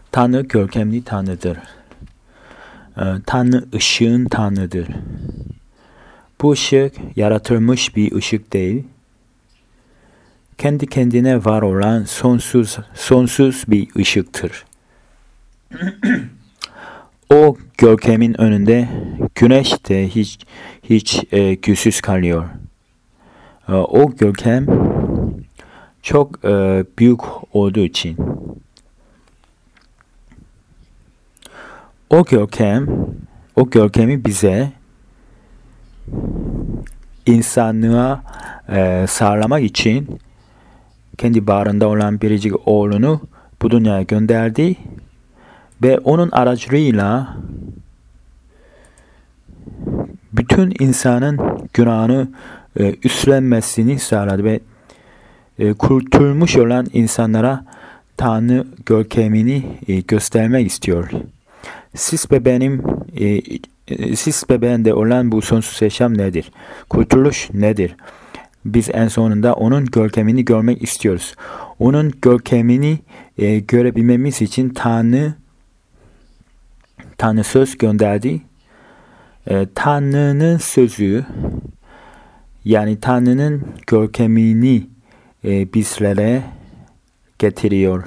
Tanrı görkemli Tanrı'dır. Tanrı ışığın Tanrı'dır. Bu ışık yaratılmış bir ışık değil. Kendi kendine var olan sonsuz bir ışıktır. O görkemin önünde güneş de hiç güçsüz kalıyor. O görkem çok büyük olduğu için. O görkemi bize insanlığa sağlamak için kendi bağrında olan biricik oğlunu bu dünyaya gönderdi ve onun aracılığıyla bütün insanın günahını üstlenmesini sağladı ve kurtulmuş olan insanlara Tanrı görkemini göstermek istiyor. Siz ve bende olan bu sonsuz yaşam nedir? Kurtuluş nedir? Biz en sonunda onun görkemini görmek istiyoruz. Onun görkemini görebilmemiz için Tanrı söz gönderdi. Tanrı'nın sözü, yani Tanrı'nın görkemini bizlere getiriyor.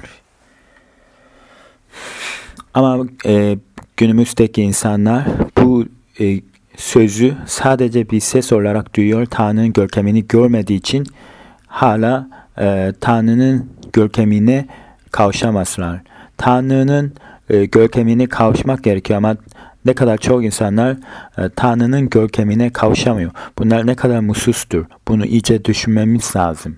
Ama günümüzdeki insanlar bu sözü sadece bir ses olarak duyuyor. Tanrı'nın görkemini görmediği için hala Tanrı'nın görkemine kavuşamazlar. Tanrı'nın görkemine kavuşmak gerekiyor ama ne kadar çok insanlar Tanrı'nın görkemine kavuşamıyor. Bunlar ne kadar mutsuzdur. Bunu iyice düşünmemiz lazım.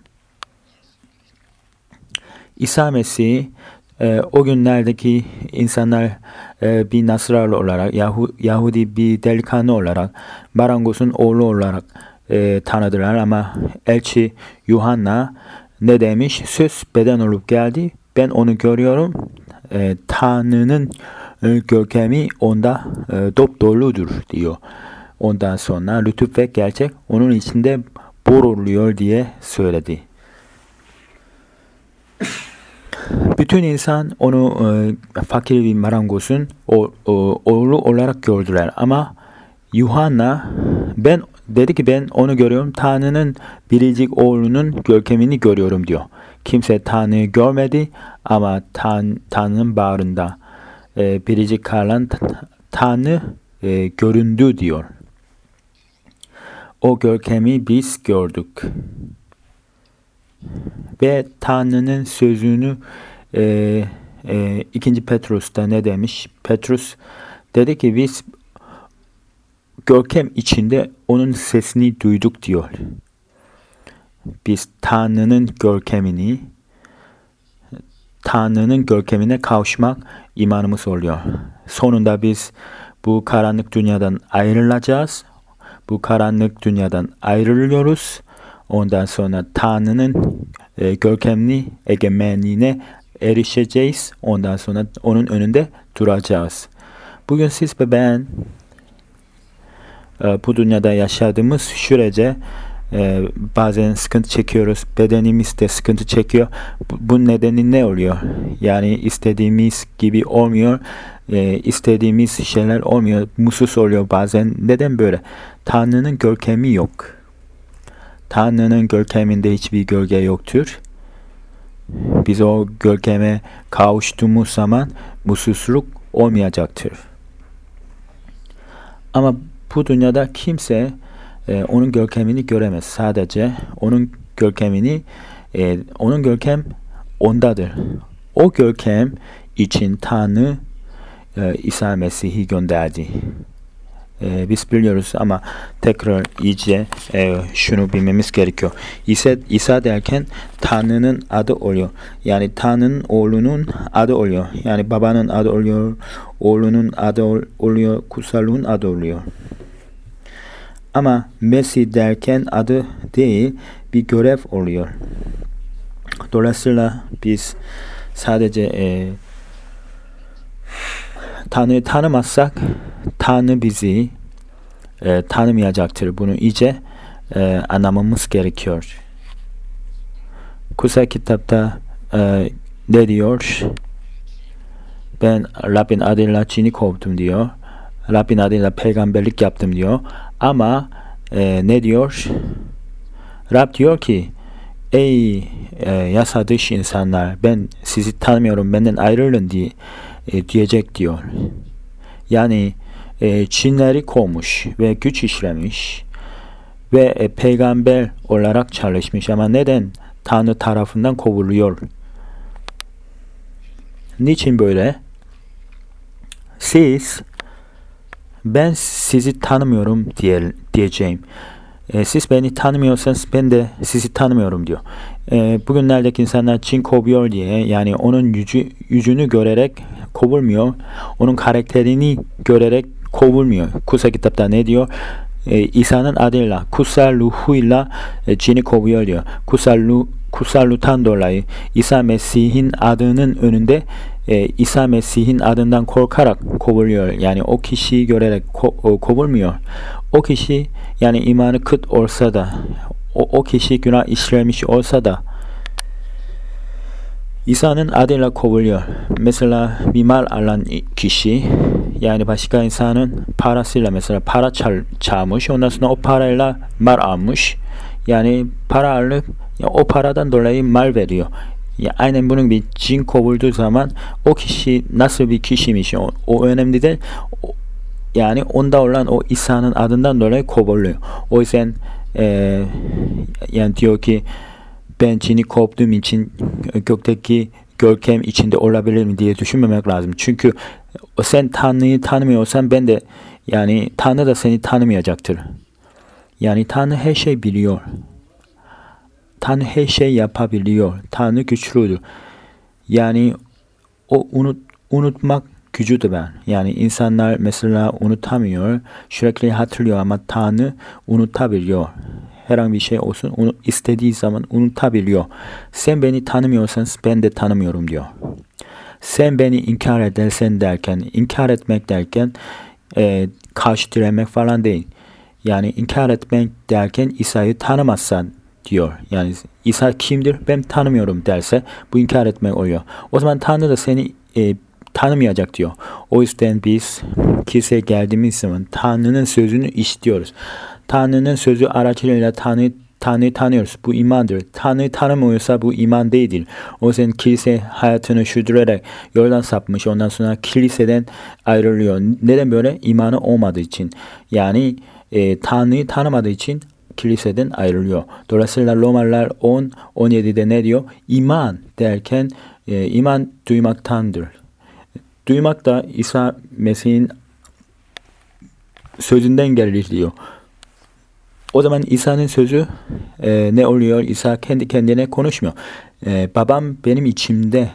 İsa Mesih o günlerdeki insanlar bir Nasrani olarak, Yahudi bir delikanlı olarak, marangozun oğlu olarak tanıdılar ama elçi Yuhanna ne demiş? Söz beden olup geldi. Ben onu görüyorum. Tanrı'nın görkemi onda dopdoludur diyor. Ondan sonra lütuf ve gerçek onun içinde boruluyor diye söyledi. Bütün insan onu fakir bir marangozun oğlu olarak gördüler. Ama Yuhanna dedi ki ben onu görüyorum. Tanrı'nın biricik oğlunun görkemini görüyorum diyor. Kimse Tanrı'yı görmedi ama Tanrı'nın bağrında biricik kalan Tanrı göründü diyor. O görkemi biz gördük. Ve Tanrı'nın sözünü 2. Petrus'ta ne demiş? Petrus dedi ki biz görkem içinde onun sesini duyduk diyor. Biz Tanrı'nın görkemine kavuşmak imanımız oluyor. Sonunda biz bu karanlık dünyadan ayrılacağız. Bu karanlık dünyadan ayrılıyoruz. Ondan sonra Tanrı'nın görkemli egemenliğine erişeceğiz. Ondan sonra onun önünde duracağız. Bugün siz ve ben bu dünyada yaşadığımız sürece bazen sıkıntı çekiyoruz. Bedenimiz de sıkıntı çekiyor. Bu nedeni ne oluyor? Yani istediğimiz gibi olmuyor. İstediğimiz şeyler olmuyor. Mutsuz oluyor bazen. Neden böyle? Tanrı'nın görkemi yok. Tanrı'nın görkeminde hiçbir gölge yoktur. Biz o görkeme kavuştuğumuz zaman mutsuzluk olmayacaktır. Ama bu dünyada kimse onun görkemini göremez. Sadece onun görkem ondadır. O görkem için Tanrı İsa Mesih'i gönderdi. Biz biliyoruz ama tekrar iyice şunu bilmemiz gerekiyor. İsa derken Tanrı'nın adı oluyor. Yani Tanrı'nın oğlunun adı oluyor. Yani babanın adı oluyor, oğlunun adı oluyor, kutsalluğun adı oluyor. Ama Mesih derken adı değil, bir görev oluyor. Dolayısıyla biz sadece Tanrı'yı tanımazsak Tanrı bizi tanımayacaktır. Bunu iyice anlamamız gerekiyor. Kutsal kitapta ne diyor? Ben Rabbin adıyla cini kovdum diyor. Rabbin adıyla peygamberlik yaptım diyor. Ama ne diyor? Rab diyor ki ey yasa dışı insanlar, ben sizi tanımıyorum, benden ayrılın diye diyecek diyor. Yani cinleri kovmuş ve güç işlemiş ve peygamber olarak çalışmış ama neden Tanrı tarafından kovuluyor? Niçin böyle? Ben sizi tanımıyorum diyeceğim. Siz beni tanımıyorsanız ben de sizi tanımıyorum diyor. Bugünlerdeki insanlar cin kovuyor diye, yani onun yüzünü görerek kovulmuyor. Onun karakterini görerek kovulmuyor. Kutsal kitapta ne diyor? İsa'nın adıyla, kutsal ruhuyla cini kovuyor diyor. Kutsal ruhtan dolayı İsa Mesih'in adının önünde İsa Mesih'in adından korkarak kovuluyor. Yani o kişiyi görerek kovulmuyor. O kişi, yani imanı kıt olsa da, o kişi günah işlemiş olsa da İsa'nın adıyla kovuluyor. Mesela bir mal alan kişi, yani başka insanın parasıyla mesela para çalmış, ondan sonra o parayla mal almış. Yani para alıp o paradan dolayı mal veriyor. Ya aynen bunun bir cin kovulduğu zaman o kişi nasıl bir kişiymiş o önemli değil. Yani onda olan o İsa'nın adından dolayı kovuluyor. O yüzden yani diyor ki ben cini kovduğum için gökteki görkem içinde olabilir mi diye düşünmemek lazım. Çünkü sen Tanrı'yı tanımıyorsan ben de, yani Tanrı da seni tanımayacaktır. Yani Tanrı her şey biliyor. Tanrı her şey yapabiliyor. Tanrı güçlüdür. Yani o unutmak gücüdür ben. Yani insanlar mesela unutamıyor. Sürekli hatırlıyor ama Tanrı unutabiliyor. Herhangi bir şey olsun istediği zaman unutabiliyor. Sen beni tanımıyorsan ben de tanımıyorum diyor. Sen beni inkar edersen derken, inkar etmek derken karşı direnmek falan değil. Yani inkar etmek derken İsa'yı tanımazsan diyor. Yani İsa kimdir? Ben tanımıyorum derse bu inkar etmek oluyor. O zaman Tanrı da seni tanımayacak diyor. O yüzden biz kiliseye geldiğimiz zaman Tanrı'nın sözünü işitiyoruz. Tanrı'nın sözü aracılığıyla Tanrı'yı tanıyoruz. Bu imandır. Tanrı'yı tanımıyorsa bu iman değildir. O yüzden kilise hayatını sürdürerek yoldan sapmış. Ondan sonra kiliseden ayrılıyor. Neden böyle? İmanı olmadığı için. Yani Tanrı'yı tanımadığı için kiliseden ayrılıyor. Dolayısıyla Romalılar 10-17'de ne diyor? İman derken iman duymaktandır. Duymak da İsa Mesih'in sözünden gelir diyor. O zaman İsa'nın sözü ne oluyor? İsa kendi kendine konuşmuyor. Babam benim içimde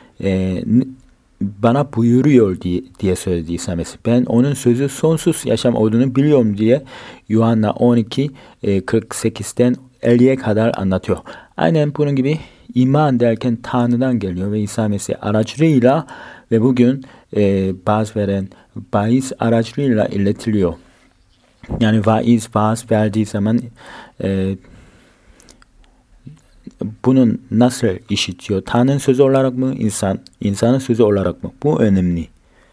bana buyuruyor diye söyledi İsa Mesih. Ben onun sözü sonsuz yaşam olduğunu biliyorum diye Yuhanna 12 48'den 50'ye kadar anlatıyor. Aynen bunun gibi iman derken Tanrı'dan geliyor ve İsa Mesih aracılığıyla ve bugün bahis aracılığıyla iletiliyor. Yani vaaz verdiği zaman bunun nasıl işitiyor? Tanrı'nın sözü olarak mı? İnsanın sözü olarak mı? Bu önemli.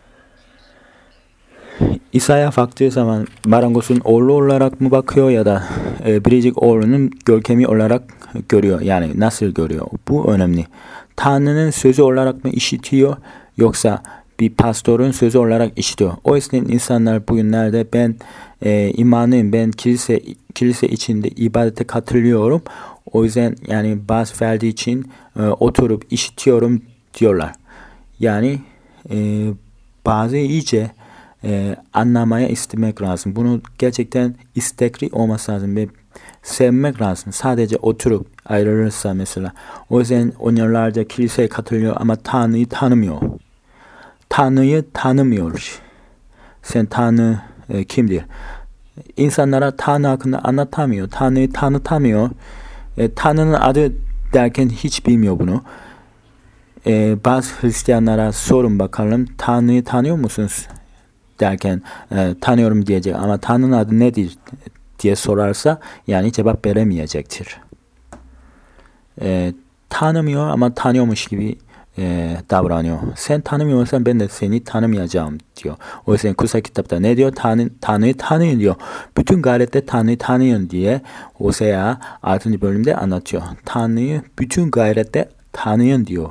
İsa'ya baktığı zaman marangozun oğlu olarak mı bakıyor ya da biricik oğlunun görkemi olarak görüyor. Yani nasıl görüyor? Bu önemli. Tanrı'nın sözü olarak mı işitiyor yoksa bir pastorun sözü olarak işitiyor? O yüzden insanlar bugünlerde ben imanım, ben kilise içinde ibadete katılıyorum. O yüzden yani vaaz verdiği için oturup işitiyorum diyorlar. Yani bazı iyice anlamaya istemek lazım. Bunu gerçekten istekli olması lazım ve sevmek lazım. Sadece oturup ayrılırsa mesela. O yüzden onlarca kiliseye katılıyor ama Tanrı'yı tanımıyor. Tanrı'yı tanımıyor. Sen Tanrı kimdir? İnsanlara Tanrı hakkında anlatamıyor. Tanrı'yı tanıtamıyor. Tanrı'nın adı derken hiç bilmiyor bunu. Bazı Hristiyanlara sorun bakalım. Tanrı'yı tanıyor musunuz? Derken tanıyorum diyecek ama Tanrı'nın adı nedir diye sorarsa yani cevap veremeyecektir. Tanımıyor ama tanıyormuş gibi davranıyor. Sen tanımıyorsan ben de seni tanımayacağım diyor. O yüzden kutsal kitapta ne diyor? Tanrı'yı tanıyın diyor. Bütün gayrette Tanrı'yı tanıyın diye Hosea 6. bölümde anlatıyor. Tanrı'yı bütün gayrette tanıyın diyor.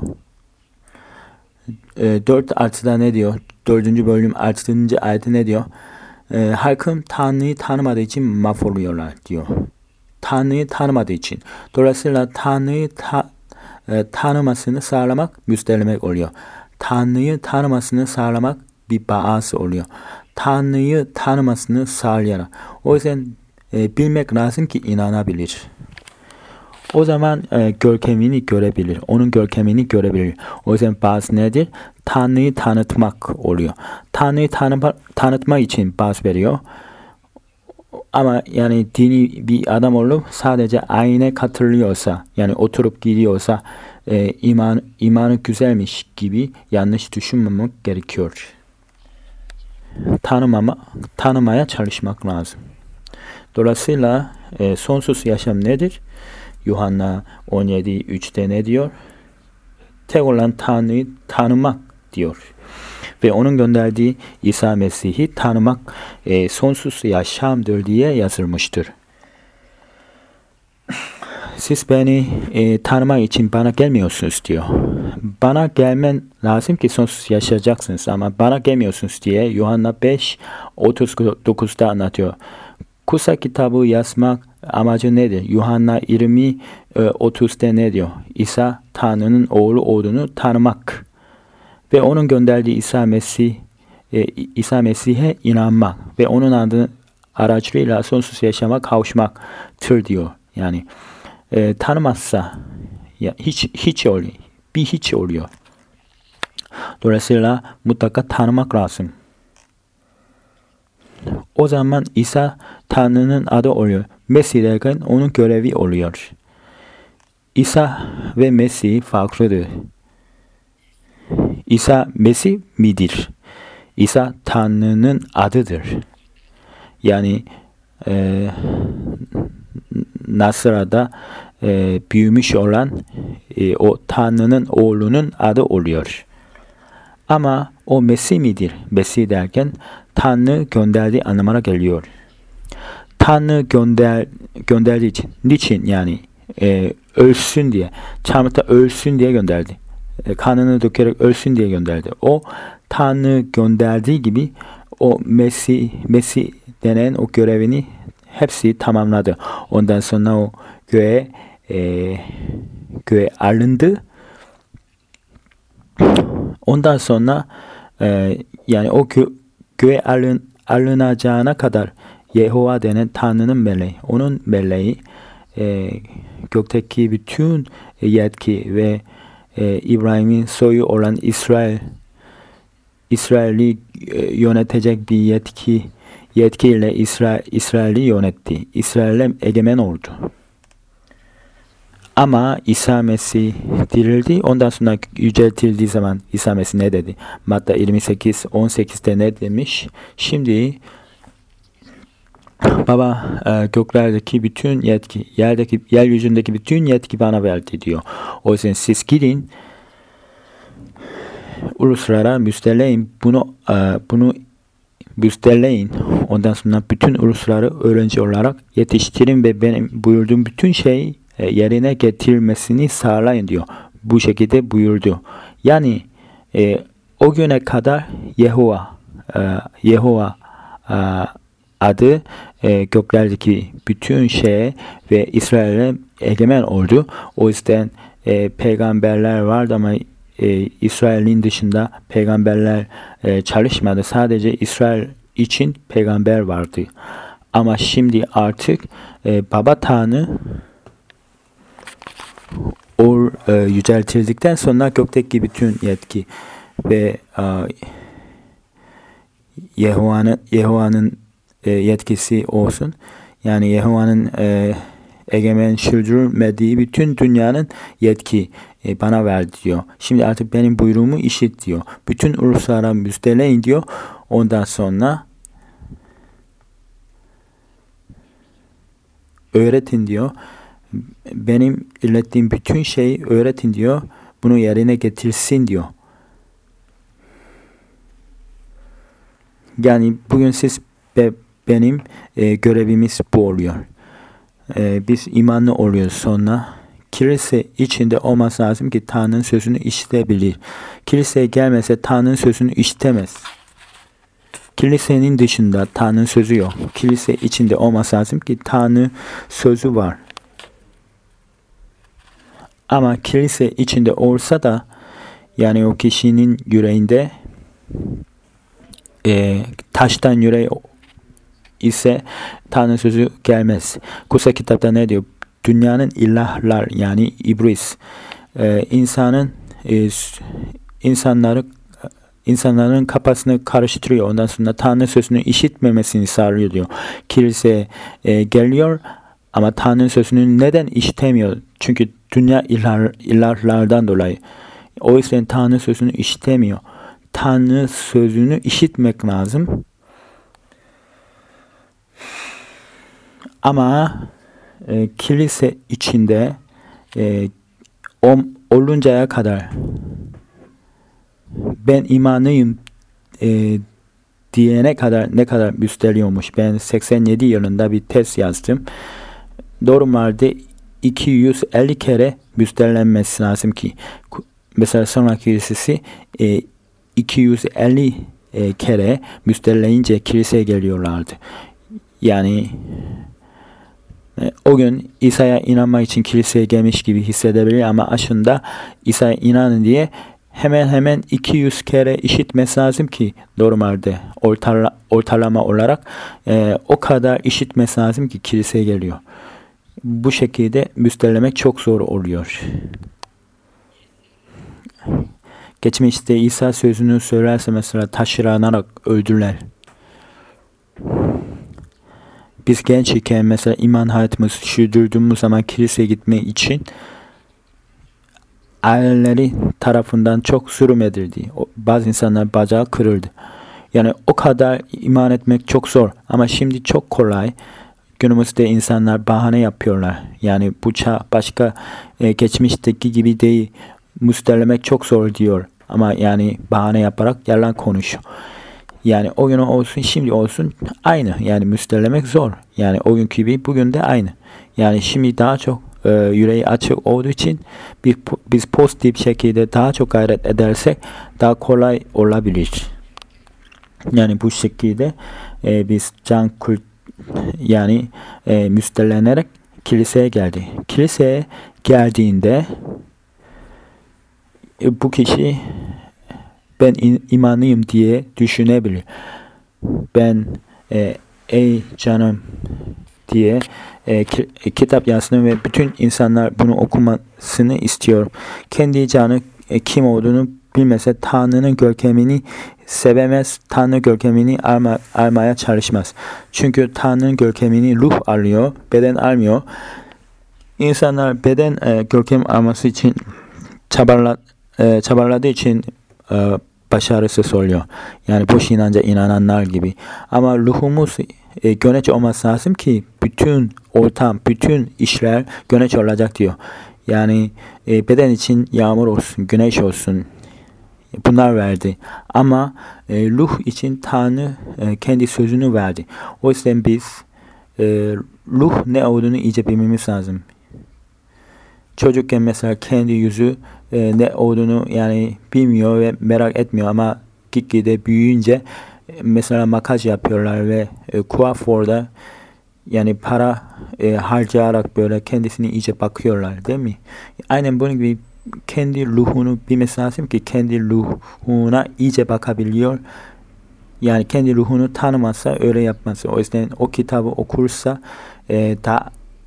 4 ne diyor? 4. bölüm 6. ayette ne diyor? Halkım Tanrı'yı tanımadığı için mahvoluyorlar diyor. Tanrı'yı tanımadığı için. Dolayısıyla Tanrı'yı tanımasını sağlamak müstelemek oluyor. Tanrı'yı tanımasını sağlamak bir bağısı oluyor. Tanrı'yı tanımasını sağlayarak. O yüzden bilmek lazım ki inanabilir. O zaman görkemini görebilir. Onun görkemini görebilir. O yüzden bazı nedir? Tanrı'yı tanıtmak oluyor. Tanrı'yı tanıtmak için bazı veriyor. Ama yani dini bir adam olup sadece ayine katılıyorsa, yani oturup gidiyorsa imanı güzelmiş gibi yanlış düşünmemek gerekiyor. Tanımaya çalışmak lazım. Dolayısıyla sonsuz yaşam nedir? Yuhanna 17:3'te ne diyor? Tek olan Tanrı'yı tanımak diyor. Ve onun gönderdiği İsa Mesih'i tanımak sonsuz yaşamdır diye yazılmıştır. Siz beni tanımak için bana gelmiyorsunuz diyor. Bana gelmen lazım ki sonsuz yaşayacaksınız ama bana gelmiyorsunuz diye Yuhanna 5:39'da anlatıyor. Kutsal kitabı yazmak amacı nedir? Yuhanna 20:30'da ne diyor? İsa Tanrı'nın oğlu olduğunu tanımak ve onun gönderdiği İsa Mesih'e inanmak ve onun adı aracılığıyla sonsuz yaşama kavuşmaktır diyor. Yani tanımazsa hiç oluyor. Bir hiç oluyor. Dolayısıyla mutlaka tanımak lazım. O zaman İsa Tanrı'nın adı oluyor. Mesih derken onun görevi oluyor. İsa ve Mesih farklıdır. İsa Mesih midir? İsa Tanrı'nın adıdır. Yani Nasra'da büyümüş olan o Tanrı'nın oğlunun adı oluyor. Ama o Mesih midir? Mesih derken Tanrı gönderdiği anlamına geliyor. Tanrı gönderdiği için. Niçin? Yani ölsün diye. Çarmıhta ölsün diye gönderdi. Kanını dökerek ölsün diye gönderdi. O Tanrı gönderdiği gibi o Mesih denen o görevini hepsi tamamladı. Ondan sonra o göğe alındı. Ondan sonra yani o göğe alınacağına kadar Yehova denen Tanrı'nın meleği, onun meleği gökteki bütün yetki ve İbrahim'in soyu olan İsrail'i yönetecek bir yetkiyle İsrail'i yönetti. İsrail'e egemen oldu. Ama İsa Mesih dirildi. Ondan sonra yüceltildiği zaman İsa Mesih ne dedi? Matta 28:18'de ne demiş? Şimdi Baba göklerdeki bütün yetki, yeryüzündeki bütün yetki bana verdi diyor. O yüzden siz gidin uluslara müjdeleyin. Bunu müjdeleyin. Ondan sonra bütün ulusları öğrenci olarak yetiştirin ve benim buyurduğum bütün şeyi yerine getirmesini sağlayın diyor. Bu şekilde buyurdu. Yani o güne kadar Yehova adı göklerdeki bütün şeye ve İsrail'e egemen oldu. O yüzden peygamberler vardı ama İsrail'in dışında peygamberler çalışmadı. Sadece İsrail için peygamber vardı. Ama şimdi artık Baba Tanrı yüceltildikten sonra gökteki bütün yetki ve Yehova'nın yetkisi olsun. Yani Yehova'nın egemen sürdürmediği bütün dünyanın yetki bana verdi diyor. Şimdi artık benim buyruğumu işit diyor. Bütün uluslara müjdeleyin diyor. Ondan sonra öğretin diyor. Benim ilettiğim bütün şeyi öğretin diyor. bunu yerine getirsin diyor. Yani bugün siz ve benim görevimiz bu oluyor. Biz imanlı oluyoruz sonra. Kilise içinde olması lazım ki Tanrı'nın sözünü işitebilir. Kiliseye gelmese Tanrı'nın sözünü işitemez. Kilisenin dışında Tanrı'nın sözü yok. Kilise içinde olması lazım ki Tanrı sözü var. Ama kilise içinde olsa da yani o kişinin yüreğinde taştan yüreği ise Tanrı sözü gelmez. Kutsal kitapta ne diyor? Dünyanın ilahlar yani iblis insanların kafasını karıştırıyor. Ondan sonra Tanrı sözünü işitmemesini sağlıyor diyor. Kilise geliyor ama Tanrı sözünü neden işitemiyor? Çünkü dünya ilahlardan dolayı. O yüzden Tanrı sözünü işitemiyor. Tanrı sözünü işitmek lazım. Ama kilise içinde oluncaya kadar ben imanlıyım diyene kadar ne kadar müsteliyormuş. Ben 87 yılında bir test yazdım. Normalde 250 kere müstellenmesi lazım ki mesela sonraki kilisesi 250 kere müstelleyince kiliseye geliyorlardı. Yani o gün İsa'ya inanmak için kiliseye gelmiş gibi hissedebilir ama aslında İsa'ya inanın diye hemen 200 kere işitmesi lazım ki normalde ortalama olarak o kadar işitmesi lazım ki kiliseye geliyor. Bu şekilde müstellemek çok zor oluyor. Geçmişte İsa sözünü söylerse mesela taşlanarak öldüler. Biz genç iken mesela iman hayatımızı sürdürdüğümüz zaman kiliseye gitmek için aileleri tarafından çok zulüm edildi. Bazı insanlar bacağı kırıldı. Yani o kadar iman etmek çok zor. Ama şimdi çok kolay. Günümüzde insanlar bahane yapıyorlar. Yani bu çağ başka geçmişteki gibi değil. Müsterlemek çok zor diyor. Ama yani bahane yaparak yalan konuşuyor. Yani o gün olsun şimdi olsun aynı. Yani müsterlemek zor. Yani o günkü gibi bugün de aynı. Yani şimdi daha çok yüreği açık olduğu için biz pozitif şekilde daha çok gayret edersek daha kolay olabilir. Yani bu şekilde biz müsterlenerek kiliseye geldi. Kiliseye geldiğinde bu kişi ben imanlıyım diye düşünebilir. Ben ey canım diye kitap yazdım ve bütün insanlar bunu okumasını istiyorum. Kendi canı kim olduğunu bilmese Tanrı'nın görkemini sevemez, Tanrı görkemini almaya çalışmaz. Çünkü Tanrı'nın görkemini ruh alıyor, beden almıyor. İnsanlar beden görkem alması için çabaladığı için başarısız oluyor. Yani boş inanca inananlar gibi. Ama ruhumuz güneş olması lazım ki bütün ortam, bütün işler güneş olacak diyor. Yani beden için yağmur olsun, güneş olsun. Bunlar verdi. Ama ruh için Tanrı kendi sözünü verdi. O yüzden biz ruh ne olduğunu iyice bilmemiz lazım. Çocukken mesela kendi yüzü ne olduğunu yani bilmiyor ve merak etmiyor ama gitgide büyüyünce mesela makyaj yapıyorlar ve kuaförde yani para harcayarak böyle kendisini iyice bakıyorlar değil mi? Aynen bunun gibi kendi ruhunu bilmesi lazım ki kendi ruhuna iyice bakabiliyor. Yani kendi ruhunu tanımazsa öyle yapmaz. O yüzden o kitabı okursa daha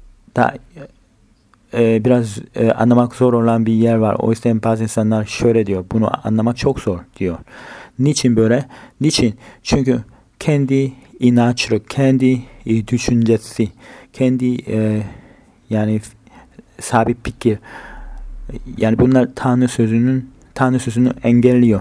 biraz anlamak zor olan bir yer var. O yüzden bazı insanlar şöyle diyor. Bunu anlamak çok zor diyor. Niçin böyle? Niçin? Çünkü kendi inançlı, kendi düşüncesi, kendi yani sabit fikir. Yani bunlar Tanrı sözünü engelliyor.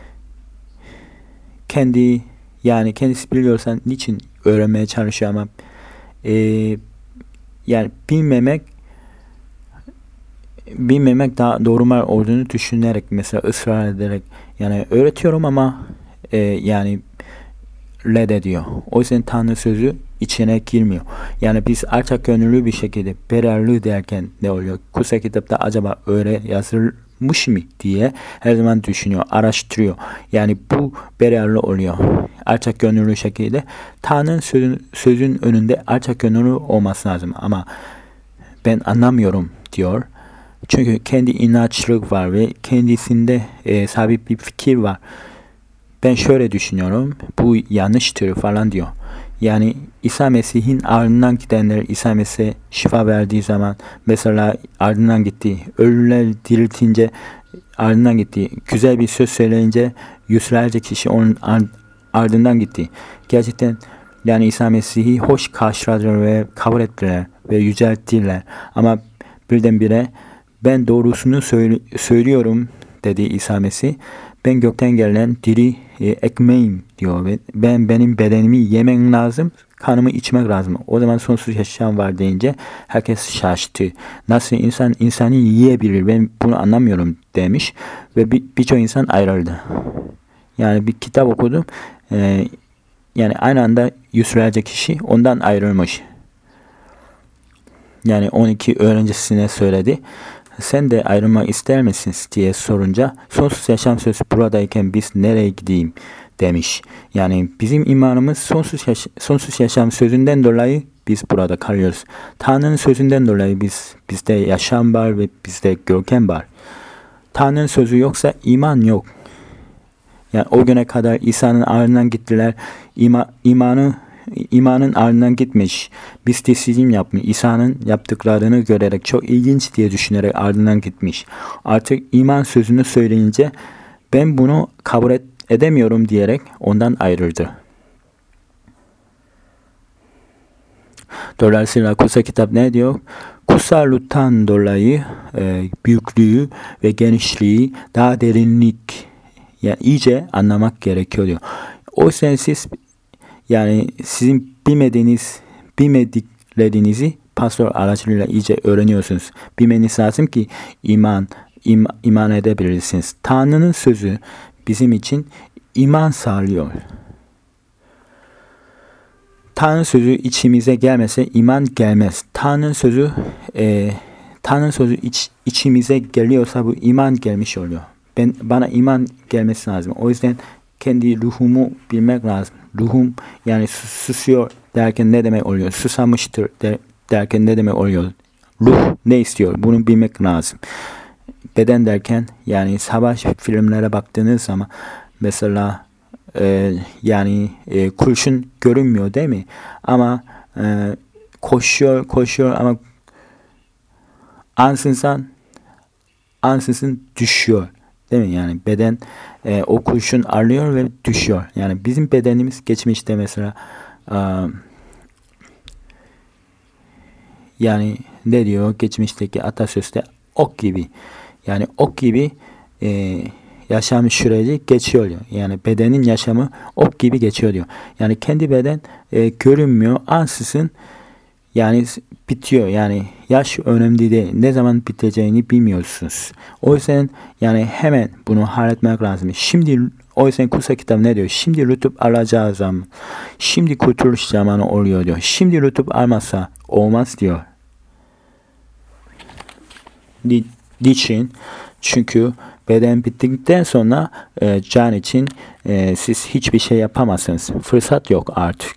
Kendisi biliyorsan niçin öğrenmeye çalışıyor ama yani bilmemek bilmemek daha normal olduğunu düşünerek mesela ısrar ederek yani öğretiyorum ama yani reddediyor. O yüzden Tanrı sözü içine girmiyor. Yani biz alçak gönüllü bir şekilde berarlı derken ne oluyor? Kutsal kitapta acaba öyle yazılmış mı diye her zaman düşünüyor, araştırıyor. Yani bu berarlı oluyor. Alçak gönüllü şekilde Tanrı'nın sözün önünde alçak gönüllü olması lazım. Ama ben anlamıyorum diyor. Çünkü kendi inançlık var ve kendisinde sabit bir fikir var. Ben şöyle düşünüyorum, bu yanlıştır falan diyor. Yani İsa Mesih'in ardından gidenler İsa Mesih'e şifa verdiği zaman mesela ardından gitti. Ölüler diriltince ardından gitti. Güzel bir söz söyleyince yüzlerce kişi onun ardından gitti. Gerçekten yani İsa Mesih'i hoş karşıladılar ve kabul ettiler ve yücelttiler. Ama birdenbire ben doğrusunu söylüyorum dedi İsa Mesih. Ben gökten gelen diri ekmeğim diyor ve benim bedenimi yemen lazım, kanımı içmek lazım. O zaman sonsuz yaşam var deyince herkes şaştı. Nasıl insanı yiyebilir? Ben bunu anlamıyorum demiş ve birçok insan ayrıldı. Yani bir kitap okudum. Yani aynı anda yüzlerce kişi ondan ayrılmış. Yani 12 öğrencisine söyledi. Sen de ayrılmak ister misin diye sorunca sonsuz yaşam sözü buradayken biz nereye gideyim demiş. Yani bizim imanımız sonsuz yaşam sözünden dolayı biz burada kalıyoruz. Tanrı'nın sözünden dolayı bizde yaşam var ve bizde görkem var. Tanrı'nın sözü yoksa iman yok. Yani o güne kadar İsa'nın ardından gittiler. İmanın ardından gitmiş. Mistisizm yapmış. İsa'nın yaptıklarını görerek çok ilginç diye düşünerek ardından gitmiş. Artık iman sözünü söyleyince ben bunu kabul edemiyorum diyerek ondan ayrıldı. Dolayısıyla kutsal kitap ne diyor? Kutsallıktan dolayı büyüklüğü ve genişliği daha derinlik yani iyice anlamak gerekiyor diyor. O yüzden siz yani sizin bilmediklerinizi pastör aracılığıyla iyice öğreniyorsunuz. Bilmeniz lazım ki iman edebilirsiniz. Tanrı'nın sözü bizim için iman sağlıyor. Tanrı'nın sözü içimize gelmese iman gelmez. Tanrı'nın sözü içimize geliyorsa bu iman gelmiş oluyor. Bana iman gelmesi lazım. O yüzden kendi ruhumu bilmek lazım. Ruhum yani susuyor derken ne demek oluyor? Susamıştır derken ne demek oluyor? Ruh ne istiyor? Bunu bilmek lazım. Beden derken yani savaş filmlere baktığınız zaman mesela kurşun görünmüyor değil mi? Ama koşuyor ama ansızın düşüyor. Değil mi? Yani beden o kurşun arlıyor ve düşüyor. Yani bizim bedenimiz geçmişte mesela yani ne diyor geçmişteki atasözde ok gibi. Yani ok gibi yaşam süreci geçiyor diyor. Yani bedenin yaşamı ok gibi geçiyor diyor. Yani kendi beden görünmüyor. Ansızın yani bitiyor. Yani yaş önemli değil. Ne zaman biteceğini bilmiyorsunuz. O yüzden yani hemen bunu halletmek lazım. Şimdi o yüzden kutsal kitap ne diyor? Şimdi rütüp alacağı zaman, şimdi kurtuluş zamanı oluyor diyor. Şimdi rütüp almazsa olmaz diyor. Niçin? Çünkü beden bittikten sonra can için siz hiçbir şey yapamazsınız. Fırsat yok artık.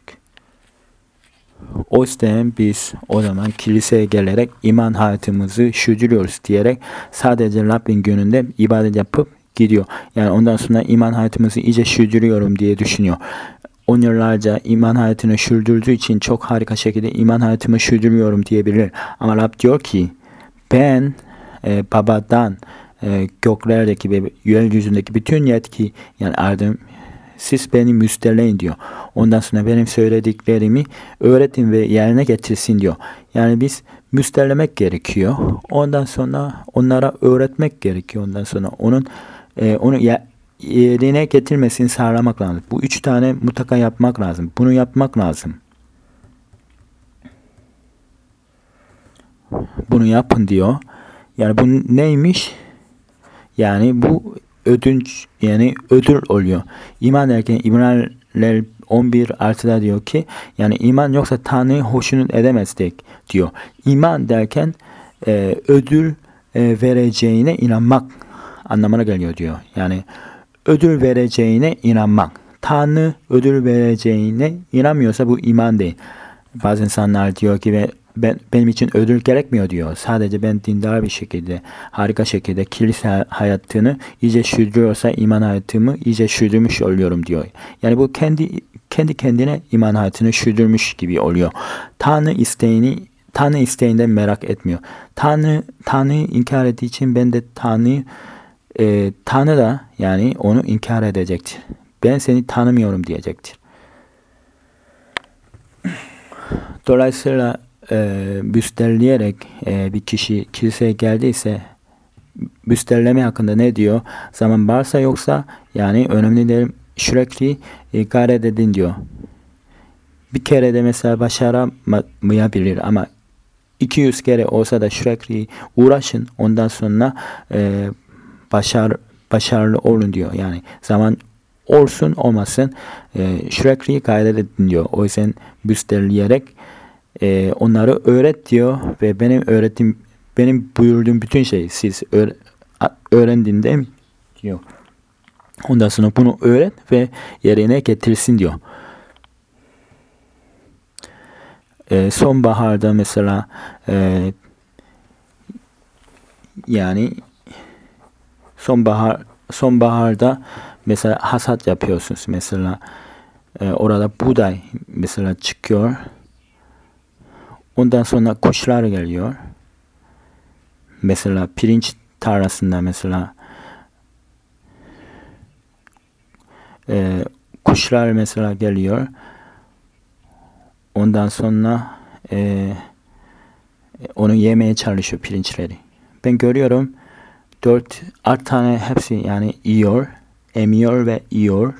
O yüzden biz o zaman kiliseye gelerek iman hayatımızı sürdürüyoruz diyerek sadece Rabbin gününde ibadet yapıp gidiyor. Yani ondan sonra iman hayatımızı iyice sürdürüyorum diye düşünüyor. 10 yıllarca iman hayatını sürdürdüğü için çok harika şekilde iman hayatımı sürdürüyorum diyebilir. Ama Rab diyor ki ben babadan göklerdeki ve yeryüzündeki bütün yetki yani aldım. Siz beni müsteleyin diyor. Ondan sonra benim söylediklerimi öğretin ve yerine getirsin diyor. Yani biz müstelemek gerekiyor. Ondan sonra onlara öğretmek gerekiyor. Ondan sonra onu yerine getirmesini sağlamak lazım. Bu 3 tane mutlaka yapmak lazım. Bunu yapmak lazım. Bunu yapın diyor. Yani bu neymiş? Yani bu ödünç, yani ödül oluyor. İman derken İbraniler 11:6'da diyor ki yani iman yoksa Tanrı'yı hoşnut edemezdik diyor. İman derken ödül vereceğine inanmak anlamına geliyor diyor. Yani ödül vereceğine inanmak. Tanrı ödül vereceğine inanmıyorsa bu iman değil. Bazı insanlar diyor ki benim için ödül gerekmiyor diyor. Sadece ben dindar bir şekilde, harika şekilde kilise hayatını iyice sürdürüyorsa iman hayatımı iyice sürdürmüş oluyorum diyor. Yani bu kendi kendine iman hayatını sürdürmüş gibi oluyor. Tanrı isteğinden merak etmiyor. Tanrı'yı inkar ettiği için ben de Tanrı da yani onu inkar edecektir. Ben seni tanımıyorum diyecektir. Dolayısıyla büsterleyerek bir kişi kiliseye geldiyse büsterleme hakkında ne diyor? Zaman varsa yoksa yani önemli değil, sürekli gayret edin diyor. Bir kere de mesela başaramayabilir ama 200 kere olsa da sürekli uğraşın, ondan sonra başarılı olun diyor. Yani zaman olsun olmasın sürekli gayret edin diyor. O yüzden büsterleyerek onları öğret diyor ve benim buyurduğum bütün şeyi siz öğrendiğinde diyor. Ondan sonra bunu öğret ve yerine getirsin diyor. Sonbaharda mesela yani sonbaharda mesela hasat yapıyorsunuz. Mesela orada buğday mesela çıkıyor. Ondan sonra kuşlar geliyor. Mesela pirinç tarlasında mesela kuşlar mesela geliyor. Ondan sonra onu yemeye çalışıyor pirinçleri. Ben görüyorum 4 tane hepsi yani yiyor, emiyor ve yiyor.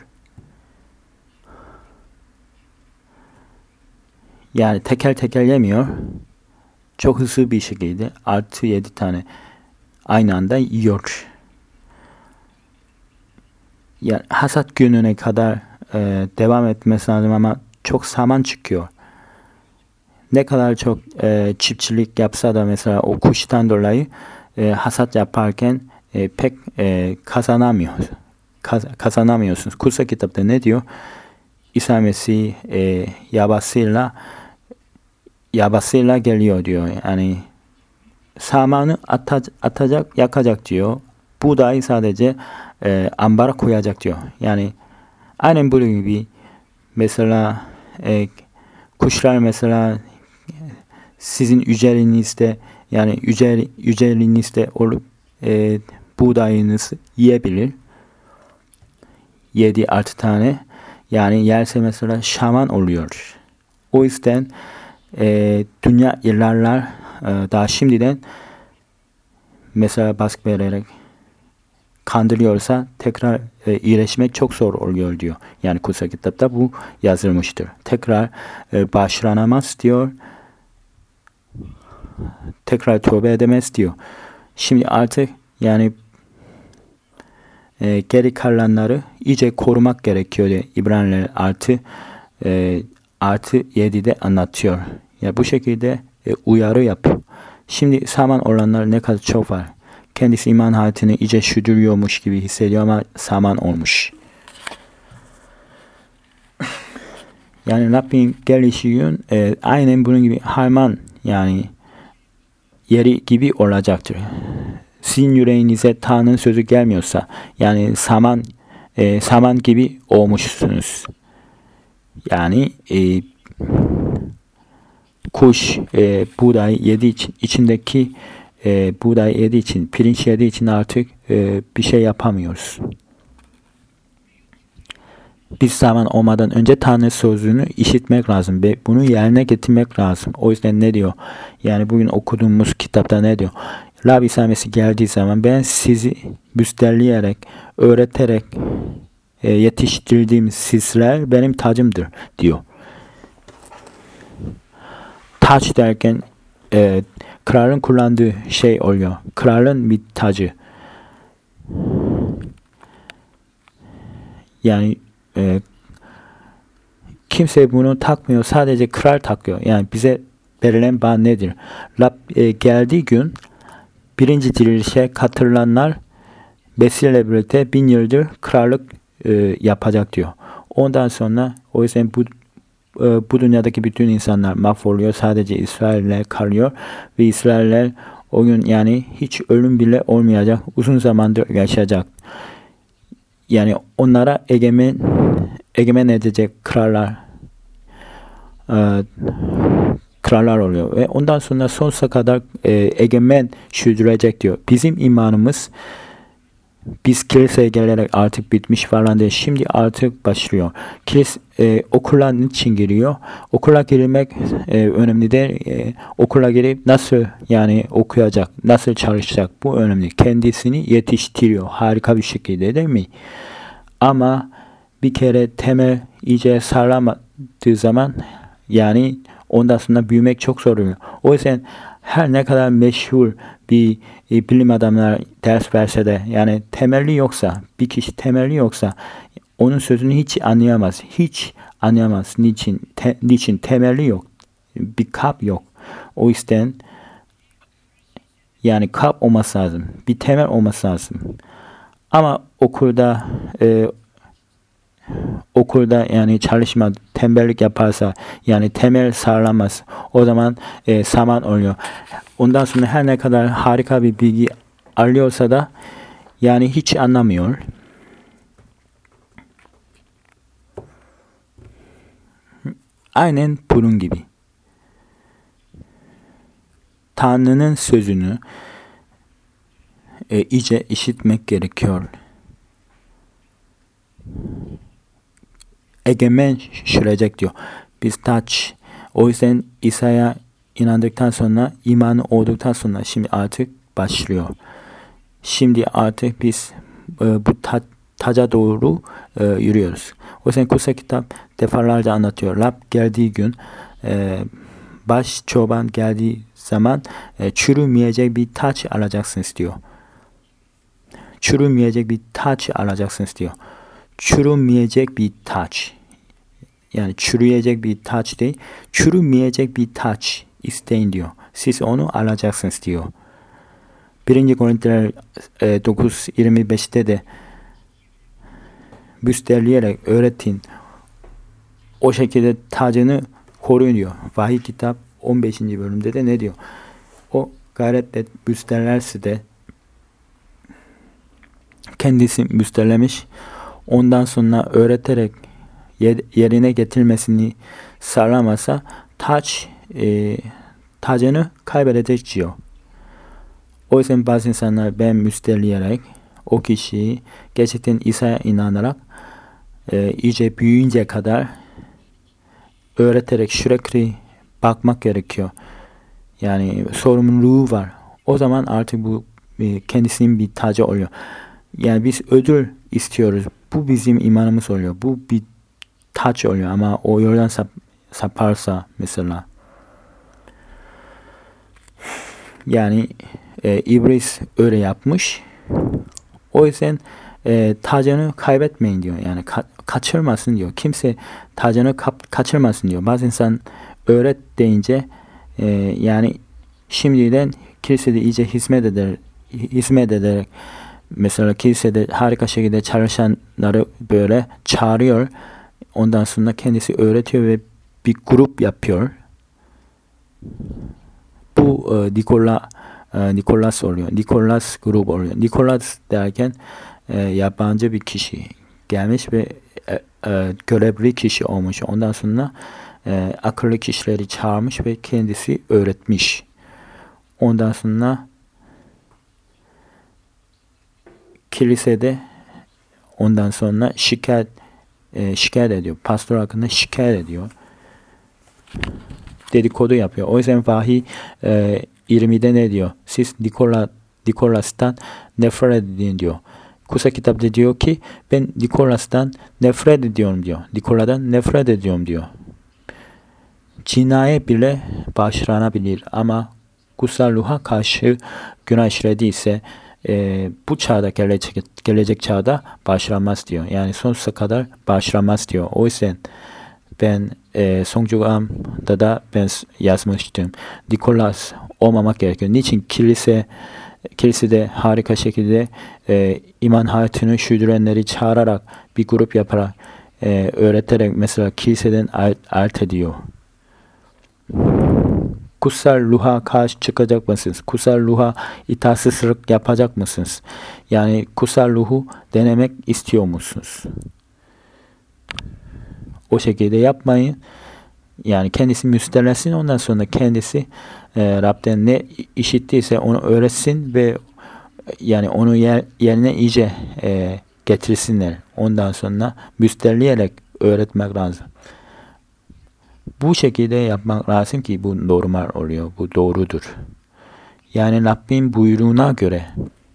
Yani teker teker yemiyor. Çok hızlı bir şekilde 6-7 tane aynı anda yiyor. Yani hasat gününe kadar devam etmesi lazım ama çok saman çıkıyor. Ne kadar çok çiftçilik yapsa da mesela o kuştan dolayı hasat yaparken pek kazanamıyorsunuz. Kutsal kitapta ne diyor? İsa Mesih yabasıyla geliyor diyor. Yani samanı atacak, yakacak diyor. Buğdayı sadece ambara koyacak diyor. Yani aynen bunun gibi mesela kuşlar mesela sizin üzerinizde yani üzerinizde olup buğdayınızı yiyebilir. 7-6 tane yani yerse mesela şaman oluyor. O yüzden dünya ilerler daha şimdiden mesela baskı vererek kandırıyorsa tekrar iyileşmek çok zor oluyor diyor. Yani kutsal kitapta bu yazılmıştır. Tekrar bağışlanamaz diyor. Tekrar tövbe edemez diyor. Şimdi artık yani geri kalanları iyice korumak gerekiyor diye İbraniler artı 7'de anlatıyor. Ya bu şekilde uyarı yapıyor. Şimdi saman olanlar ne kadar çok var. Kendisi iman hayatını iyice sürdürüyormuş gibi hissediyor ama saman olmuş. Yani Rabbin gelişiyor aynen bunun gibi harman yani yeri gibi olacaktır. Sizin yüreğinize Tanrı'nın sözü gelmiyorsa yani saman gibi olmuşsunuz. Yani kuş buğday yediği için içindeki buğday yediği için pirinç yediği için artık bir şey yapamıyoruz. Biz zaman olmadan önce Tanrı sözünü işitmek lazım ve bunu yerine getirmek lazım. O yüzden ne diyor? Yani bugün okuduğumuz kitapta ne diyor? Rabbi İsa Mesih geldiği zaman ben sizi büsterleyerek, öğreterek yetiştirdiğim sizler benim tacımdır diyor. Taç derken kralın kullandığı şey oluyor. Kralın bir tacı. Yani kimse bunu takmıyor. Sadece kral takıyor. Yani bize verilen bağ nedir? Rab geldiği gün birinci dirilişe katılanlar Mesih'le birlikte 1000 yıldır krallık yapacak diyor. Ondan sonra o yüzden bu dünyadaki bütün insanlar mahvoluyor. Sadece İsrailler kalıyor. Ve İsrailler o gün yani hiç ölüm bile olmayacak. Uzun zamandır yaşayacak. Yani onlara egemen edecek krallar oluyor. Ve ondan sonra sonsuza kadar egemen sürdürecek diyor. Bizim imanımız biz kiliseye gelerek artık bitmiş falan değil. Şimdi artık başlıyor. Okula niçin giriyor? Okula girmek önemli değil. Okula girip nasıl yani okuyacak, nasıl çalışacak bu önemli. Kendisini yetiştiriyor. Harika bir şekilde değil mi? Ama bir kere temel iyice sağlamadığı zaman yani ondan sonra büyümek çok zor oluyor. O yüzden her ne kadar meşhur bir bilim adamlar ders verse de yani temelli yoksa, bir kişi temelli yoksa onun sözünü hiç anlayamaz. Hiç anlayamaz. Niçin? Temelli yok. Bir kap yok. O yüzden yani kap olması lazım. Bir temel olması lazım. Ama okulda yani çalışma, tembellik yaparsa yani temel sağlamaz. O zaman saman oluyor. Ondan sonra her ne kadar harika bir bilgi alıyorsa da yani hiç anlamıyor. Aynen bunun gibi. Tanrı'nın sözünü iyice işitmek gerekiyor. Egemen sürecek diyor. Biz taç. O yüzden İsa'ya inandıktan sonra, imanı olduktan sonra şimdi artık başlıyor. Şimdi artık biz bu taca doğru yürüyoruz. O yüzden kutsal kitap defalarca anlatıyor. Rab geldiği gün baş çoban geldiği zaman çürümeyecek bir taç alacaksınız diyor. Çürümeyecek bir taç alacaksınız diyor. Çürümeyecek bir taç. Yani çürüyecek bir taç değil. Çürümeyecek bir taç isteyin diyor. Siz onu alacaksınız diyor. 1. Korintiler 9:25'te de müsterleyerek öğretin. O şekilde tacını koruyun diyor. Vahiy kitap 15. bölümde de ne diyor? O gayretle müsterlerse de kendisi müsterlemiş. Ondan sonra öğreterek yerine getirmesini sağlamasa tacını kaybedecek diyor. O yüzden bazı insanlar ben müsterleyerek o kişiyi gerçekten İsa'ya inanarak iyice büyüyünce kadar öğreterek sürekli bakmak gerekiyor. Yani sorumluluğu var. O zaman artık bu kendisinin bir tacı oluyor. Yani biz ödül istiyoruz. Bu bizim imanımız oluyor. Bu bir taç oluyor ama o yoldan saparsa mesela yani iblis öyle yapmış. O yüzden tacını kaybetmeyin diyor. Yani kaçırmasın diyor. Kimse tacını kaçırmasın diyor. Bazı insan öğret deyince yani şimdiden kilisede iyice hizmet ederek mesela kilisede harika şekilde çalışanları böyle çağırıyor. Ondan sonra kendisi öğretiyor ve bir grup yapıyor. Bu Nikolas oluyor. Nikolas grup oluyor. Nikolas derken yabancı bir kişi gelmiş ve görevli kişi olmuş. Ondan sonra akıllı kişileri çağırmış ve kendisi öğretmiş. Ondan sonra kilisede ondan sonra şikayet ediyor. Pastor hakkında şikayet ediyor. Dedikodu yapıyor. O yüzden Vahiy 20'de ne diyor? Siz Nikolas'tan nefret edin diyor. Kutsal kitapta diyor ki ben Nikolas'tan nefret ediyorum diyor. Nikola'dan nefret ediyorum diyor. Cinayet bile bağışlanabilir ama kutsal ruha karşı günah işlediyse bu çağda gelecek çağda bağışlanmaz diyor. Yani sonsuza kadar bağışlanmaz diyor. O yüzden ben Songjugam'da da ben yazmıştım. Nikolas olmamak gerekiyor. Niçin kilisede harika şekilde iman hayatını sürdürenleri çağırarak bir grup yaparak öğreterek mesela kiliseden ayırt ediyor. Kutsal ruha karşı çıkacak mısınız? Kutsal ruha itaatsizlik yapacak mısınız? Yani kutsal ruhu denemek istiyor musunuz? O şekilde yapmayın. Yani kendisi müsterlesin, ondan sonra kendisi Rab'den ne işittiyse onu öğretsin ve yani onu yerine iyice getirsinler. Ondan sonra müsterleyerek öğretmek lazım. Bu şekilde yapmak lazım ki bu normal oluyor. Bu doğrudur. Yani Rabbin buyruğuna göre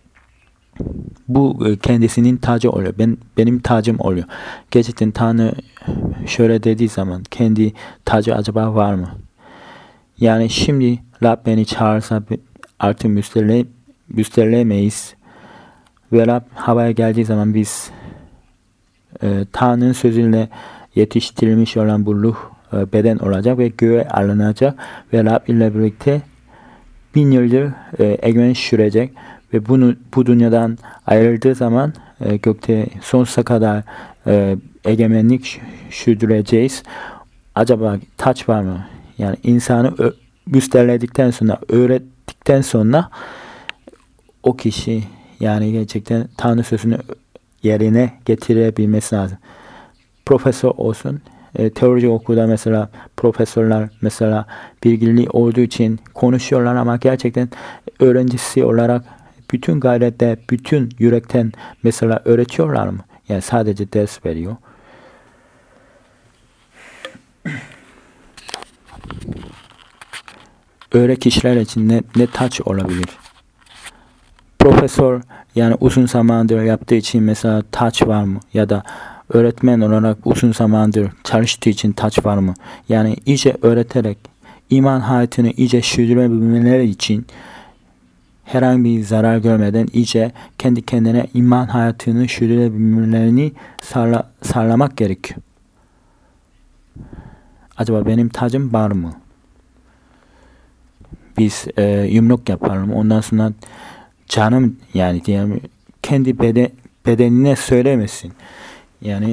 bu kendisinin tacı oluyor. Benim tacım oluyor. Gerçekten Tanrı şöyle dediği zaman kendi tacı acaba var mı? Yani şimdi Rab beni çağırsa artık müsterlemeyiz. Ve Rab havaya geldiği zaman biz Tanrı'nın sözüyle yetiştirilmiş olan bu ruh beden olacak ve göğe alınacak ve Rab ile birlikte 1000 yıldır egemen sürecek ve bu dünyadan ayrıldığı zaman gökte sonsuza kadar egemenlik sürdüreceğiz. Acaba taç var mı? Yani insanı müsterledikten sonra, öğrettikten sonra o kişi yani gerçekten Tanrı sözünü yerine getirebilmesi lazım. Profesör olsun. Teoloji okulda mesela profesörler mesela bilgili olduğu için konuşuyorlar ama gerçekten öğrencisi olarak bütün gayretle, bütün yürekten mesela öğretiyorlar mı? Yani sadece ders veriyor. Öyle kişiler için ne taç olabilir? Profesör yani uzun zamandır yaptığı için mesela taç var mı? Ya da öğretmen olarak uzun zamandır çalıştığı için taç var mı? Yani iyice öğreterek iman hayatını iyice sürdürebilmeleri için herhangi bir zarar görmeden iyice kendi kendine iman hayatını sürdürebilmelerini sağlamak gerekiyor. Acaba benim tacım var mı? Biz yumruk yapalım. Ondan sonra canım yani diyelim kendi bedenine söylemesin. Yani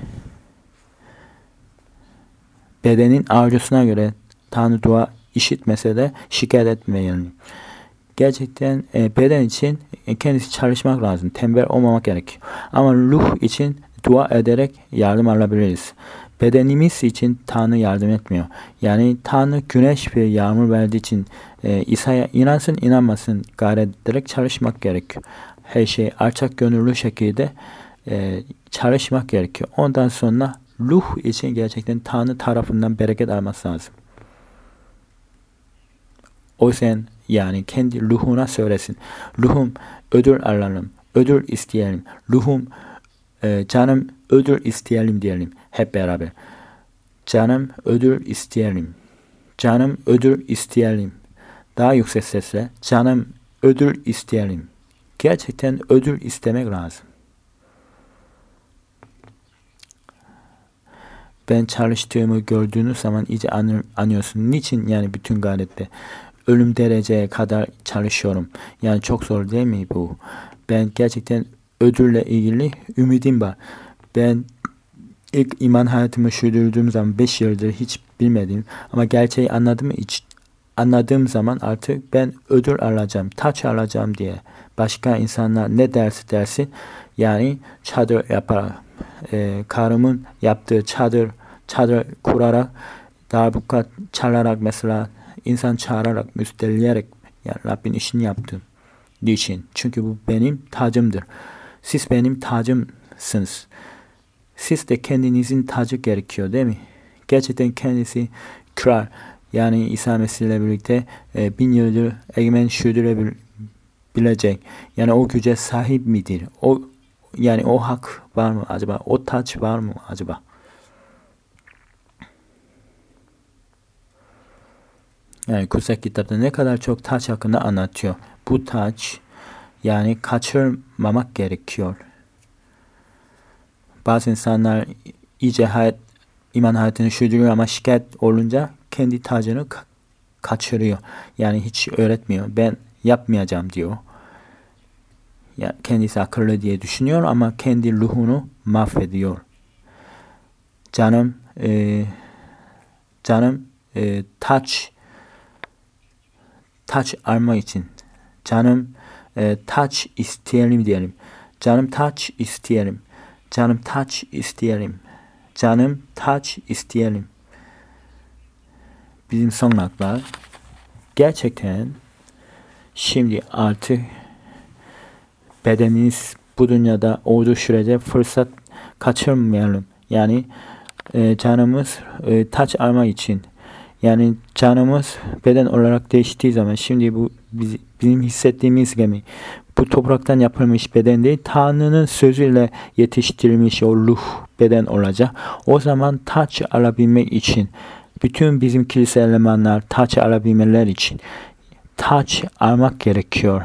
bedenin arzusuna göre Tanrı dua işitmese de şikayet etmeyelim. Gerçekten beden için kendisi çalışmak lazım. Tembel olmamak gerekiyor. Ama ruh için dua ederek yardım alabiliriz. Bedenimiz için Tanrı yardım etmiyor. Yani Tanrı güneş ve yağmur verdiği için İsa'ya inansın inanmasın gayret ederek çalışmak gerekiyor. Her şey alçak gönüllü şekilde çalışmak gerekiyor. Ondan sonra ruh için gerçekten Tanrı tarafından bereket alması lazım. O yüzden yani kendi ruhuna söylesin. Ruhum ödül alalım, ödül isteyelim. Ruhum canım ödül isteyelim diyelim hep beraber. Canım ödül isteyelim. Canım ödül isteyelim. Daha yüksek sesle canım ödül isteyelim. Gerçekten ödül istemek lazım. Ben çalıştığımı gördüğünüz zaman iyice anlıyorsun. Niçin yani bütün gayrette ölüm dereceye kadar çalışıyorum. Yani çok zor değil mi bu? Ben gerçekten ödülle ilgili ümidim var. Ben ilk iman hayatımı sürdürdüğüm zaman 5 yıldır hiç bilmedim. Ama gerçeği anladığım zaman artık ben ödül alacağım, taç alacağım diye. Başka insanlar ne derse dersin. Yani çadır yaparak, karımın yaptığı çadır kurarak, darbuka çalarak mesela insan çağırarak, müsterleyerek yani Rabbin işini yaptım. Niçin? Çünkü bu benim tacımdır. Siz benim tacımsınız. Siz de kendinizin tacı gerekiyor değil mi? Gerçekten kendisi kral. Yani İsa Mesih ile birlikte 1000 yıldır egemen sürdürebilecek. Yani o güce sahip midir? Yani o hak var mı acaba? O taç var mı acaba? Yani kutsal kitapta ne kadar çok taç hakkında anlatıyor. Bu taç yani kaçırmamak gerekiyor. Bazı insanlar iyice iman hayatını sürdürüyor ama şikayet olunca kendi tacını kaçırıyor. Yani hiç öğretmiyor. Ben yapmayacağım diyor. Ya kendisi akıllı diye düşünüyor ama kendi ruhunu mahvediyor. Canım taç alma için. Canım taç isteyelim diyelim. Canım taç isteyelim. Canım taç isteyelim. Canım taç isteyelim. Bizim sonraklar gerçekten şimdi artık bedeniniz bu dünyada olduğu sürece fırsat kaçırmayalım. Yani canımız taç alma için. Yani canımız beden olarak değiştiği zaman şimdi bu bizim hissettiğimiz gibi bu topraktan yapılmış beden değil, Tanrı'nın sözüyle yetiştirilmiş o ruh beden olacak. O zaman taç alabilmek için bütün bizim kilise elemanlar taç alabilmeler için taç almak gerekiyor.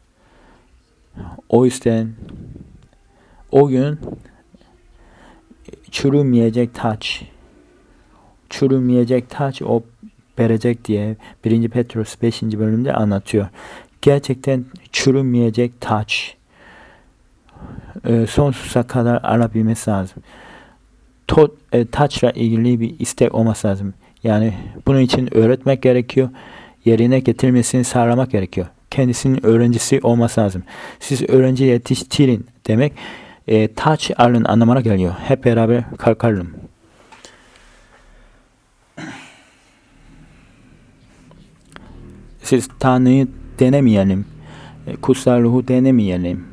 O yüzden o gün çürümeyecek taç o verecek diye 1. Petrus 5. bölümde anlatıyor. Gerçekten çürümeyecek taç sonsuza kadar alabilmesi lazım. Taçla ilgili bir istek olması lazım. Yani bunun için öğretmek gerekiyor. Yerine getirmesini sağlamak gerekiyor. Kendisinin öğrencisi olması lazım. Siz öğrenci yetiştirin demek taç alın anlamına geliyor. Hep beraber kalkalım. Siz Tanrı'yı denemeyelim. Kutsal ruhu denemeyelim.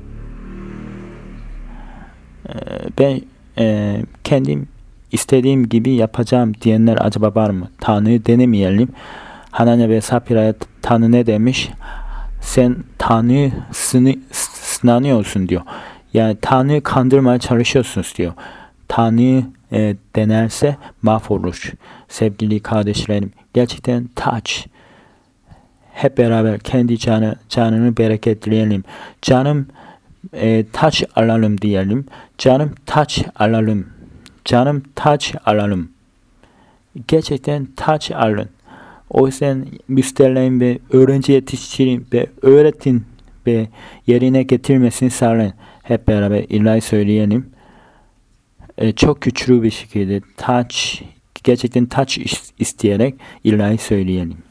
Ben kendim istediğim gibi yapacağım diyenler acaba var mı? Tanrı'yı denemeyelim. Hananya ve Sapira'ya Tanrı ne demiş? Sen Tanrı'yı sınanıyorsun diyor. Yani Tanrı'yı kandırmaya çalışıyorsunuz diyor. Tanrı'yı denerse mahvolur. Sevgili kardeşlerim, gerçekten taç. Hep beraber kendi canını bereketleyelim. Canım taç alalım diyelim. Canım taç alalım. Canım taç alalım. Gerçekten taç alın. O yüzden müsterleyin ve öğrenci yetiştirin ve öğretin ve yerine getirmesini sağlayın. Hep beraber ilahi söyleyelim. Çok güçlü bir şekilde gerçekten taç isteyerek ilahi söyleyelim.